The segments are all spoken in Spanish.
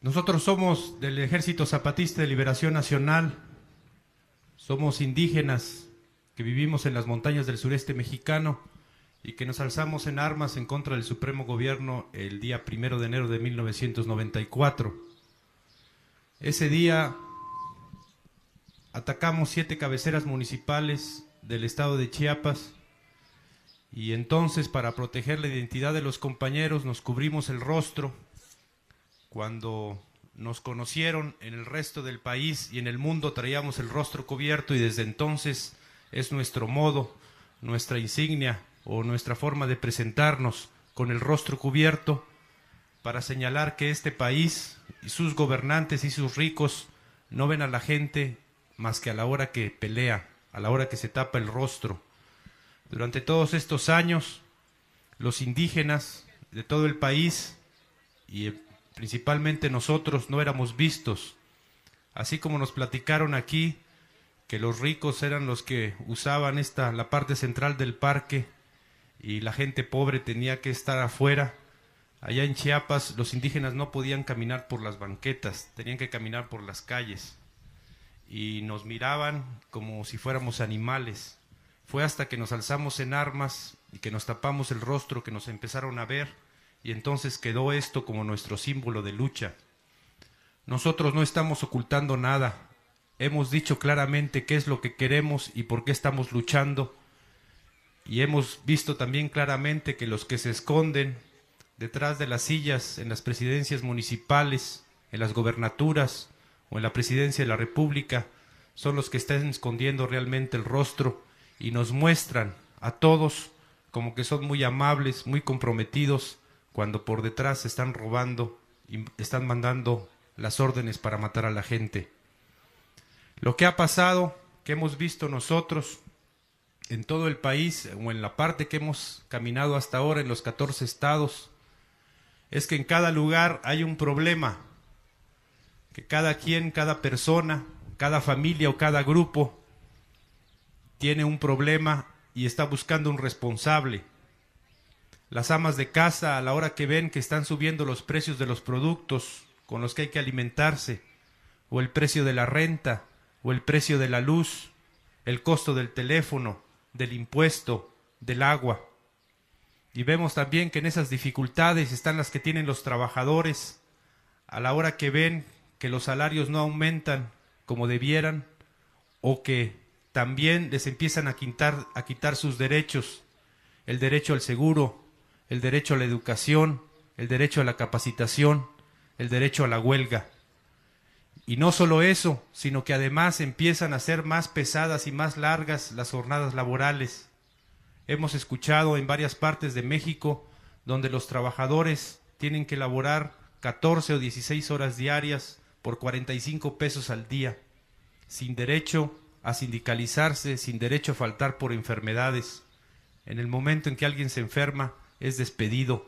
Nosotros somos del Ejército Zapatista de Liberación Nacional, somos indígenas que vivimos en las montañas del sureste mexicano y que nos alzamos en armas en contra del Supremo Gobierno el día 1 de enero de 1994. Ese día atacamos 7 cabeceras municipales del estado de Chiapas y entonces, para proteger la identidad de los compañeros, nos cubrimos el rostro. Cuando nos conocieron en el resto del país y en el mundo traíamos el rostro cubierto, y desde entonces es nuestro modo, nuestra insignia o nuestra forma de presentarnos con el rostro cubierto, para señalar que este país y sus gobernantes y sus ricos no ven a la gente más que a la hora que pelea, a la hora que se tapa el rostro. Durante todos estos años, los indígenas de todo el país y principalmente nosotros no éramos vistos, así como nos platicaron aquí que los ricos eran los que usaban la parte central del parque y la gente pobre tenía que estar afuera. Allá en Chiapas los indígenas no podían caminar por las banquetas, tenían que caminar por las calles y nos miraban como si fuéramos animales. Fue hasta que nos alzamos en armas y que nos tapamos el rostro que nos empezaron a ver, y entonces quedó esto como nuestro símbolo de lucha. Nosotros no estamos ocultando nada, hemos dicho claramente qué es lo que queremos y por qué estamos luchando, y hemos visto también claramente que los que se esconden detrás de las sillas en las presidencias municipales, en las gobernaturas o en la presidencia de la República son los que están escondiendo realmente el rostro y nos muestran a todos como que son muy amables, muy comprometidos, cuando por detrás están robando y están mandando las órdenes para matar a la gente. Lo que ha pasado, que hemos visto nosotros en todo el país, o en la parte que hemos caminado hasta ahora en los 14 estados, es que en cada lugar hay un problema, que cada quien, cada persona, cada familia o cada grupo tiene un problema y está buscando un responsable. Las amas de casa, a la hora que ven que están subiendo los precios de los productos con los que hay que alimentarse, o el precio de la renta, o el precio de la luz, el costo del teléfono, del impuesto, del agua. Y vemos también que en esas dificultades están las que tienen los trabajadores, a la hora que ven que los salarios no aumentan como debieran, o que también les empiezan a quitar sus derechos, el derecho al seguro, el derecho a la educación, el derecho a la capacitación, el derecho a la huelga. Y no solo eso, sino que además empiezan a ser más pesadas y más largas las jornadas laborales. Hemos escuchado en varias partes de México donde los trabajadores tienen que laborar 14 o 16 horas diarias por 45 pesos al día, sin derecho a sindicalizarse, sin derecho a faltar por enfermedades. En el momento en que alguien se enferma, es despedido.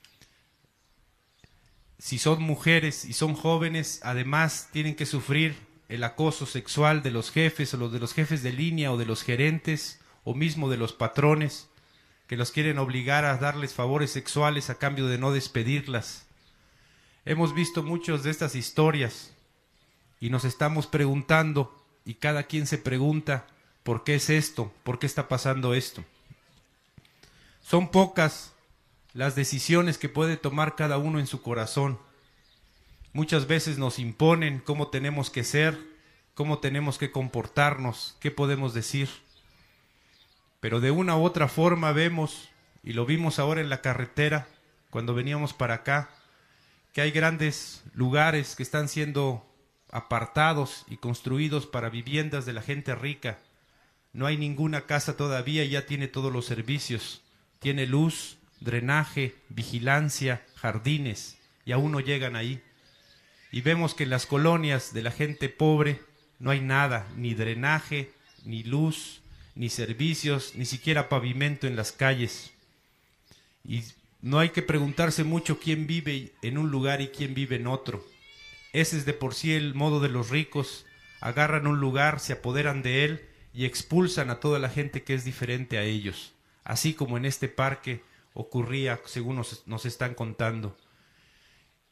Si son mujeres y son jóvenes, además tienen que sufrir el acoso sexual de los jefes, o de los jefes de línea, o de los gerentes, o mismo de los patrones, que los quieren obligar a darles favores sexuales a cambio de no despedirlas. Hemos visto muchas de estas historias y nos estamos preguntando, y cada quien se pregunta, ¿por qué es esto? ¿Por qué está pasando esto? Son pocas las decisiones que puede tomar cada uno en su corazón. Muchas veces nos imponen cómo tenemos que ser, cómo tenemos que comportarnos, qué podemos decir. Pero de una u otra forma vemos, y lo vimos ahora en la carretera, cuando veníamos para acá, que hay grandes lugares que están siendo apartados y construidos para viviendas de la gente rica. No hay ninguna casa todavía y ya tiene todos los servicios. Tiene luz, drenaje, vigilancia, jardines, y aún no llegan ahí. Y vemos que en las colonias de la gente pobre no hay nada, ni drenaje, ni luz, ni servicios, ni siquiera pavimento en las calles. Y no hay que preguntarse mucho quién vive en un lugar y quién vive en otro. Ese es de por sí el modo de los ricos. Agarran un lugar, se apoderan de él y expulsan a toda la gente que es diferente a ellos. Así como en este parque ocurría, según nos están contando.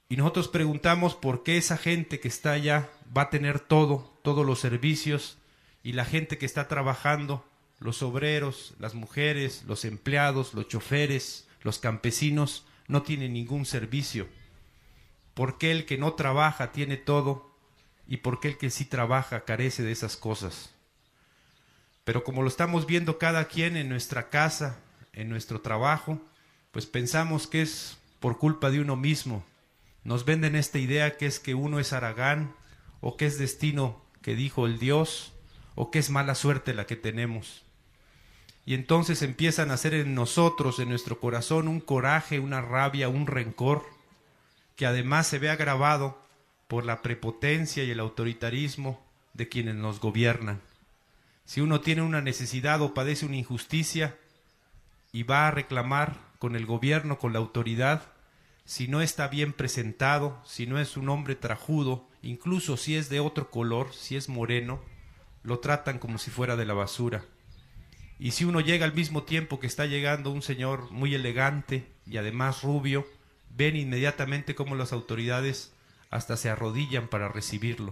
Y nosotros preguntamos por qué esa gente que está allá va a tener todos los servicios, y la gente que está trabajando, los obreros, las mujeres, los empleados, los choferes, los campesinos, no tienen ningún servicio. ¿Por qué el que no trabaja tiene todo y por qué el que sí trabaja carece de esas cosas? Pero como lo estamos viendo cada quien en nuestra casa, en nuestro trabajo, pues pensamos que es por culpa de uno mismo. Nos venden esta idea que es que uno es haragán, o que es destino que dijo el Dios, o que es mala suerte la que tenemos. Y entonces empiezan a hacer en nosotros, en nuestro corazón, un coraje, una rabia, un rencor, que además se ve agravado por la prepotencia y el autoritarismo de quienes nos gobiernan. Si uno tiene una necesidad o padece una injusticia y va a reclamar con el gobierno, con la autoridad, si no está bien presentado, si no es un hombre trajudo, incluso si es de otro color, si es moreno, lo tratan como si fuera de la basura. Y si uno llega al mismo tiempo que está llegando un señor muy elegante y además rubio, ven inmediatamente cómo las autoridades hasta se arrodillan para recibirlo.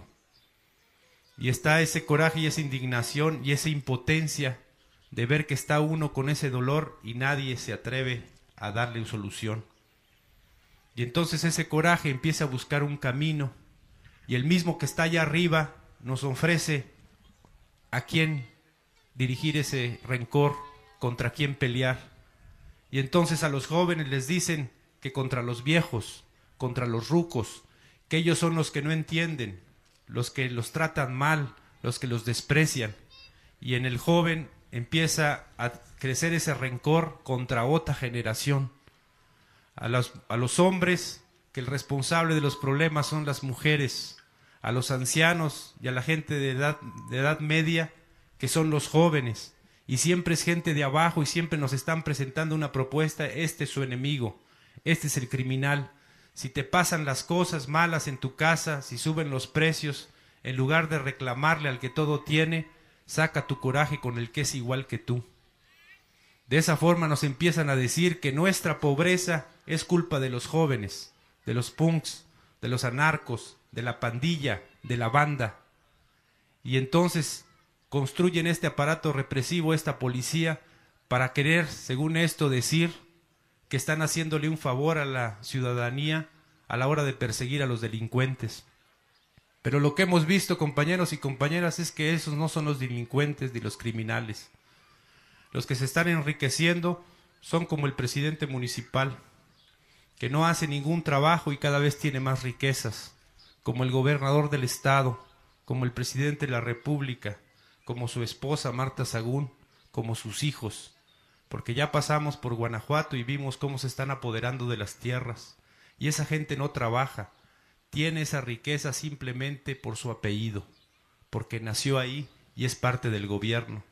Y está ese coraje y esa indignación y esa impotencia de ver que está uno con ese dolor y nadie se atreve a darle una solución. Y entonces ese coraje empieza a buscar un camino, y el mismo que está allá arriba nos ofrece a quién dirigir ese rencor, contra quién pelear. Y entonces a los jóvenes les dicen que contra los viejos, contra los rucos, que ellos son los que no entienden, los que los tratan mal, los que los desprecian. Y en el joven empieza a crecer ese rencor contra otra generación. A los hombres, que el responsable de los problemas son las mujeres, a los ancianos y a la gente de edad media, que son los jóvenes, y siempre es gente de abajo y siempre nos están presentando una propuesta: este es su enemigo, este es el criminal. Si te pasan las cosas malas en tu casa, si suben los precios, en lugar de reclamarle al que todo tiene, saca tu coraje con el que es igual que tú. De esa forma nos empiezan a decir que nuestra pobreza es culpa de los jóvenes, de los punks, de los anarcos, de la pandilla, de la banda. Y entonces construyen este aparato represivo, esta policía, para querer, según esto, decir que están haciéndole un favor a la ciudadanía a la hora de perseguir a los delincuentes. Pero lo que hemos visto, compañeros y compañeras, es que esos no son los delincuentes ni los criminales. Los que se están enriqueciendo son como el presidente municipal, que no hace ningún trabajo y cada vez tiene más riquezas, como el gobernador del estado, como el presidente de la república, como su esposa Marta Sagún, como sus hijos, porque ya pasamos por Guanajuato y vimos cómo se están apoderando de las tierras, y esa gente no trabaja, tiene esa riqueza simplemente por su apellido, porque nació ahí y es parte del gobierno.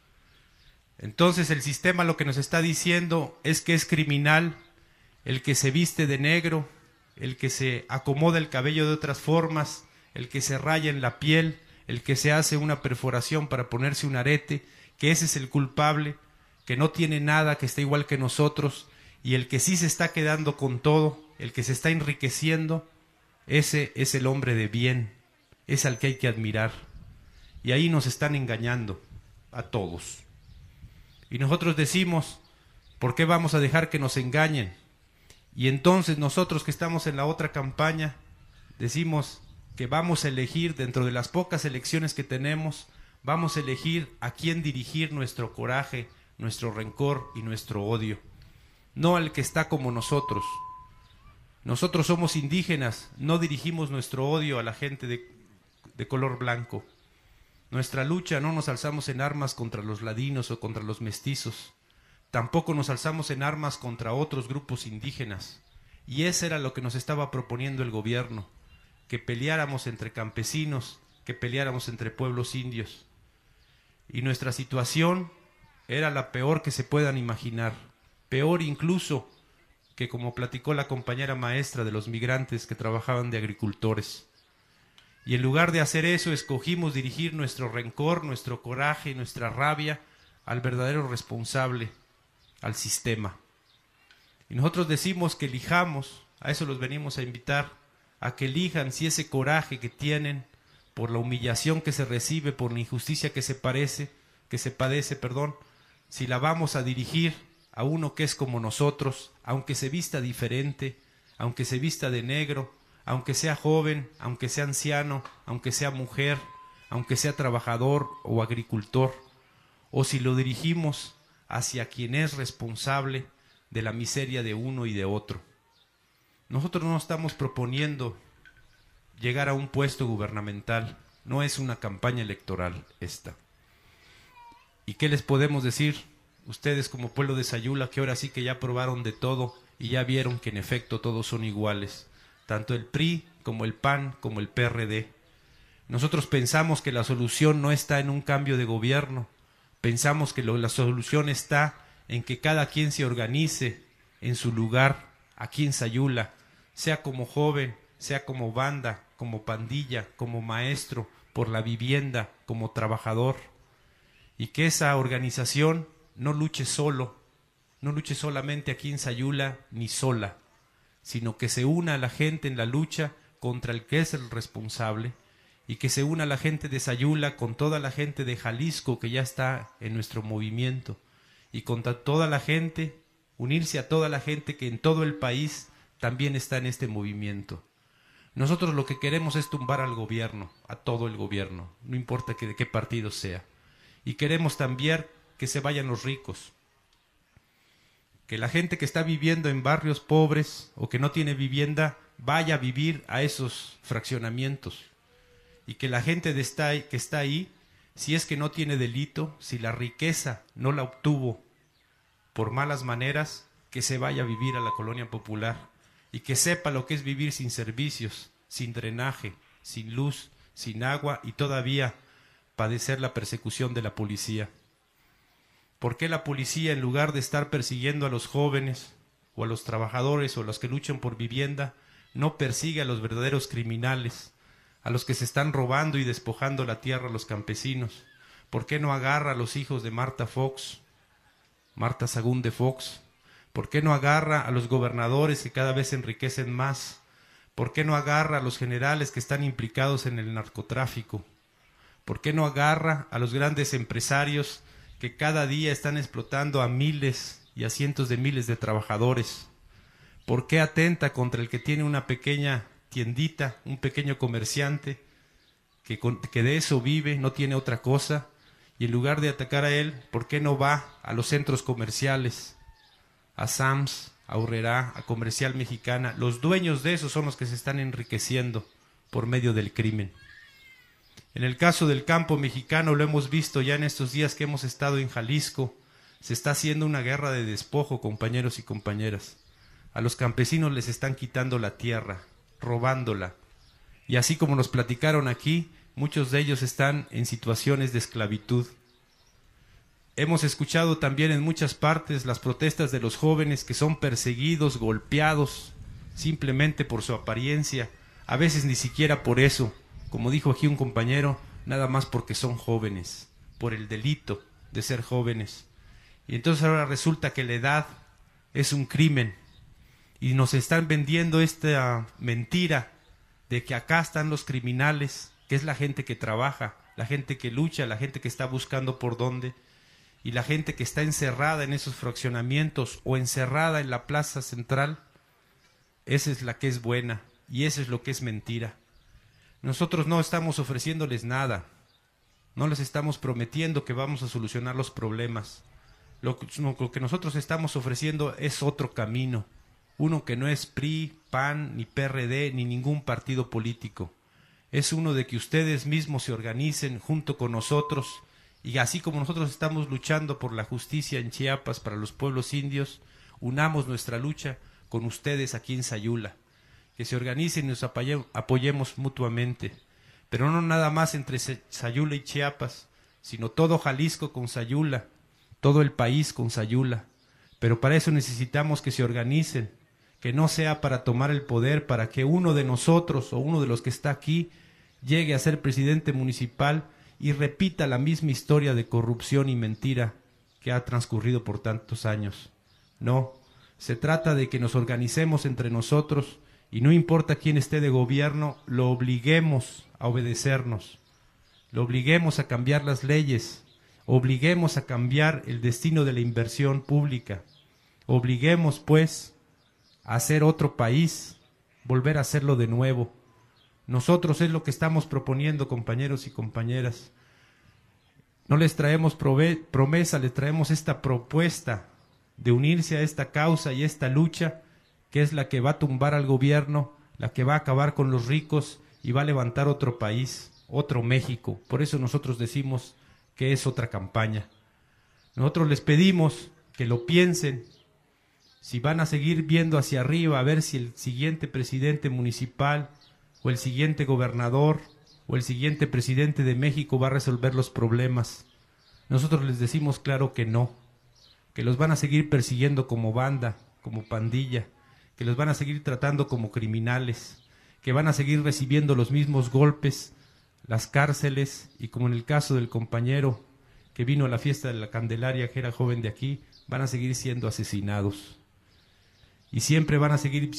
Entonces el sistema lo que nos está diciendo es que es criminal el que se viste de negro, el que se acomoda el cabello de otras formas, el que se raya en la piel, el que se hace una perforación para ponerse un arete, que ese es el culpable, que no tiene nada, que está igual que nosotros, y el que sí se está quedando con todo, el que se está enriqueciendo, ese es el hombre de bien, es al que hay que admirar. Y ahí nos están engañando a todos. Y nosotros decimos, ¿por qué vamos a dejar que nos engañen? Y entonces nosotros que estamos en la otra campaña, decimos que vamos a elegir, dentro de las pocas elecciones que tenemos, vamos a elegir a quién dirigir nuestro coraje, nuestro rencor y nuestro odio. No al que está como nosotros. Nosotros somos indígenas, no dirigimos nuestro odio a la gente de color blanco. Nuestra lucha no nos alzamos en armas contra los ladinos o contra los mestizos. Tampoco nos alzamos en armas contra otros grupos indígenas. Y eso era lo que nos estaba proponiendo el gobierno, que peleáramos entre campesinos, que peleáramos entre pueblos indios. Y nuestra situación era la peor que se puedan imaginar, peor incluso que, como platicó la compañera maestra, de los migrantes que trabajaban de agricultores. Y en lugar de hacer eso, escogimos dirigir nuestro rencor, nuestro coraje y nuestra rabia al verdadero responsable, al sistema. Y nosotros decimos que elijamos a eso los venimos a invitar, a que elijan si ese coraje que tienen por la humillación que se recibe, por la injusticia que se padece, si la vamos a dirigir a uno que es como nosotros, aunque se vista diferente, aunque se vista de negro, aunque sea joven, aunque sea anciano, aunque sea mujer, aunque sea trabajador o agricultor, o si lo dirigimos hacia quien es responsable de la miseria de uno y de otro. Nosotros no estamos proponiendo llegar a un puesto gubernamental, no es una campaña electoral esta. ¿Y qué les podemos decir? Ustedes como pueblo de Sayula, que ahora sí que ya probaron de todo y ya vieron que en efecto todos son iguales, tanto el PRI como el PAN como el PRD. Nosotros pensamos que la solución no está en un cambio de gobierno, pensamos que la solución está en que cada quien se organice en su lugar, aquí en Sayula, sea como joven, sea como banda, como pandilla, como maestro, por la vivienda, como trabajador, y que esa organización no luche solo, no luche solamente aquí en Sayula ni sola, sino que se una a la gente en la lucha contra el que es el responsable, y que se una la gente de Sayula con toda la gente de Jalisco que ya está en nuestro movimiento, y contra toda la gente, unirse a toda la gente que en todo el país también está en este movimiento. Nosotros lo que queremos es tumbar al gobierno, a todo el gobierno, no importa de qué partido sea, y queremos también que se vayan los ricos, que la gente que está viviendo en barrios pobres o que no tiene vivienda vaya a vivir a esos fraccionamientos, y que la gente que está ahí, si es que no tiene delito, si la riqueza no la obtuvo por malas maneras, que se vaya a vivir a la colonia popular y que sepa lo que es vivir sin servicios, sin drenaje, sin luz, sin agua y todavía padecer la persecución de la policía. ¿Por qué la policía, en lugar de estar persiguiendo a los jóvenes o a los trabajadores o a los que luchan por vivienda, no persigue a los verdaderos criminales, a los que se están robando y despojando la tierra a los campesinos? ¿Por qué no agarra a los hijos de Marta Sagún de Fox? ¿Por qué no agarra a los gobernadores que cada vez se enriquecen más? ¿Por qué no agarra a los generales que están implicados en el narcotráfico? ¿Por qué no agarra a los grandes empresarios que cada día están explotando a miles y a cientos de miles de trabajadores? ¿Por qué atenta contra el que tiene una pequeña tiendita, un pequeño comerciante que de eso vive, no tiene otra cosa? Y en lugar de atacar a él, ¿por qué no va a los centros comerciales, a Sams, a Urrera, a Comercial Mexicana? Los dueños de esos son los que se están enriqueciendo por medio del crimen. En el caso del campo mexicano, lo hemos visto ya en estos días que hemos estado en Jalisco, se está haciendo una guerra de despojo, compañeros y compañeras. A los campesinos les están quitando la tierra, robándola. Y así como nos platicaron aquí, muchos de ellos están en situaciones de esclavitud. Hemos escuchado también en muchas partes las protestas de los jóvenes que son perseguidos, golpeados, simplemente por su apariencia, a veces ni siquiera por eso, como dijo aquí un compañero, nada más porque son jóvenes, por el delito de ser jóvenes. Y entonces ahora resulta que la edad es un crimen, y nos están vendiendo esta mentira de que acá están los criminales, que es la gente que trabaja, la gente que lucha, la gente que está buscando por dónde, y la gente que está encerrada en esos fraccionamientos o encerrada en la plaza central. Esa es la que es buena y eso es lo que es mentira. Nosotros no estamos ofreciéndoles nada, no les estamos prometiendo que vamos a solucionar los problemas. Lo que nosotros estamos ofreciendo es otro camino, uno que no es PRI, PAN, ni PRD, ni ningún partido político. Es uno de que ustedes mismos se organicen junto con nosotros, y así como nosotros estamos luchando por la justicia en Chiapas para los pueblos indios, unamos nuestra lucha con ustedes aquí en Sayula. Que se organicen y nos apoyemos mutuamente, pero no nada más entre Sayula y Chiapas, sino todo Jalisco con Sayula, todo el país con Sayula. Pero para eso necesitamos que se organicen, que no sea para tomar el poder, para que uno de nosotros o uno de los que está aquí llegue a ser presidente municipal y repita la misma historia de corrupción y mentira que ha transcurrido por tantos años. No, Se trata de que nos organicemos entre nosotros y no importa quién esté de gobierno, lo obliguemos a obedecernos, lo obliguemos a cambiar las leyes, obliguemos a cambiar el destino de la inversión pública, obliguemos pues a hacer otro país, volver a hacerlo de nuevo. Nosotros es lo que estamos proponiendo, compañeros y compañeras. No les traemos promesa, les traemos esta propuesta de unirse a esta causa y esta lucha, que es la que va a tumbar al gobierno, la que va a acabar con los ricos y va a levantar otro país, otro México. Por eso nosotros decimos que es otra campaña. Nosotros les pedimos que lo piensen, si van a seguir viendo hacia arriba a ver si el siguiente presidente municipal o el siguiente gobernador o el siguiente presidente de México va a resolver los problemas. Nosotros les decimos claro que no, que los van a seguir persiguiendo como banda, como pandilla, que los van a seguir tratando como criminales, que van a seguir recibiendo los mismos golpes, las cárceles, y como en el caso del compañero que vino a la fiesta de la Candelaria, que era joven de aquí, van a seguir siendo asesinados. Y siempre van a seguir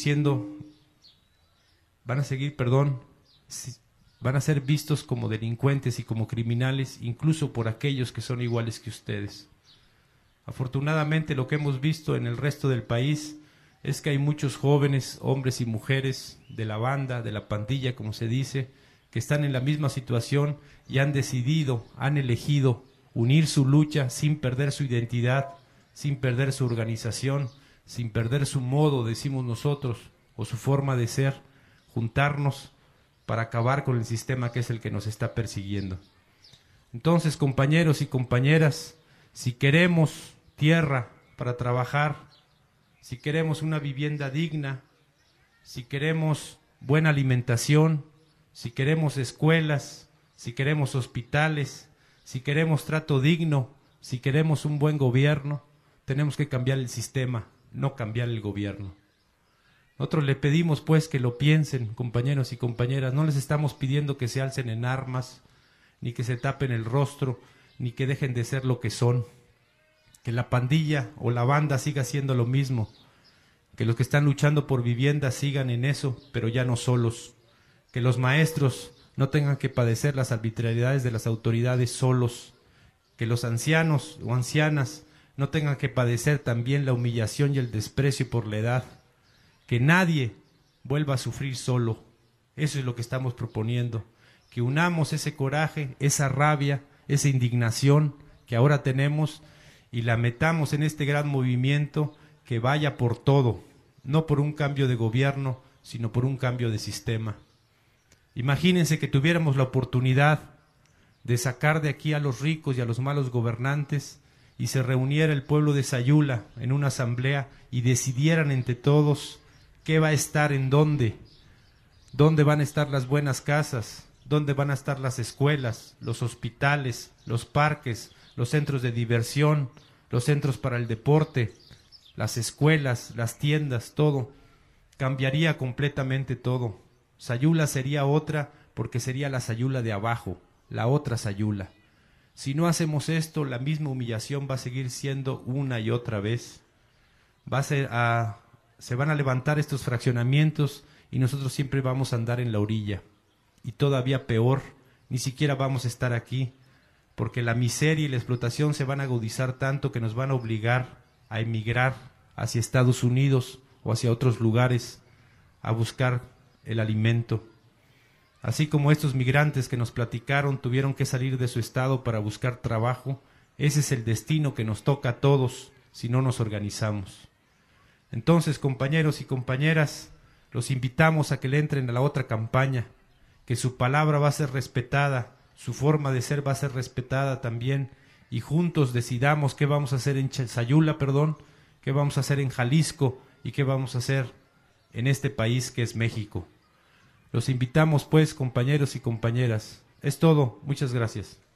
van a ser vistos como delincuentes y como criminales, incluso por aquellos que son iguales que ustedes. Afortunadamente, lo que hemos visto en el resto del país es que hay muchos jóvenes, hombres y mujeres de la banda, de la pandilla, como se dice, que están en la misma situación y han decidido, han elegido unir su lucha sin perder su identidad, sin perder su organización, sin perder su modo, decimos nosotros, o su forma de ser, juntarnos para acabar con el sistema que es el que nos está persiguiendo. Entonces, compañeros y compañeras, si queremos tierra para trabajar, si queremos una vivienda digna, si queremos buena alimentación, si queremos escuelas, si queremos hospitales, si queremos trato digno, si queremos un buen gobierno, tenemos que cambiar el sistema, no cambiar el gobierno. Nosotros le pedimos pues que lo piensen, compañeros y compañeras, no les estamos pidiendo que se alcen en armas, ni que se tapen el rostro, ni que dejen de ser lo que son, que la pandilla o la banda siga siendo lo mismo, que los que están luchando por vivienda sigan en eso, pero ya no solos, que los maestros no tengan que padecer las arbitrariedades de las autoridades solos, que los ancianos o ancianas no tengan que padecer también la humillación y el desprecio por la edad, que nadie vuelva a sufrir solo. Eso es lo que estamos proponiendo, que unamos ese coraje, esa rabia, esa indignación que ahora tenemos y la metamos en este gran movimiento que vaya por todo, no por un cambio de gobierno, sino por un cambio de sistema. Imagínense que tuviéramos la oportunidad de sacar de aquí a los ricos y a los malos gobernantes y se reuniera el pueblo de Sayula en una asamblea y decidieran entre todos qué va a estar en dónde van a estar las buenas casas, dónde van a estar las escuelas, los hospitales, los parques, los centros de diversión, los centros para el deporte, las escuelas, las tiendas, todo. Cambiaría completamente todo. Sayula sería otra porque sería la Sayula de abajo, la otra Sayula. Si no hacemos esto, la misma humillación va a seguir siendo una y otra vez. Se van a levantar estos fraccionamientos y nosotros siempre vamos a andar en la orilla. Y todavía peor, ni siquiera vamos a estar aquí, porque la miseria y la explotación se van a agudizar tanto que nos van a obligar a emigrar hacia Estados Unidos o hacia otros lugares a buscar el alimento. Así como estos migrantes que nos platicaron tuvieron que salir de su estado para buscar trabajo, ese es el destino que nos toca a todos si no nos organizamos. Entonces, compañeros y compañeras, los invitamos a que le entren a la otra campaña, que su palabra va a ser respetada, su forma de ser va a ser respetada también, y juntos decidamos qué vamos a hacer en Sayula, qué vamos a hacer en Jalisco y qué vamos a hacer en este país que es México. Los invitamos pues, compañeros y compañeras. Es todo. Muchas gracias.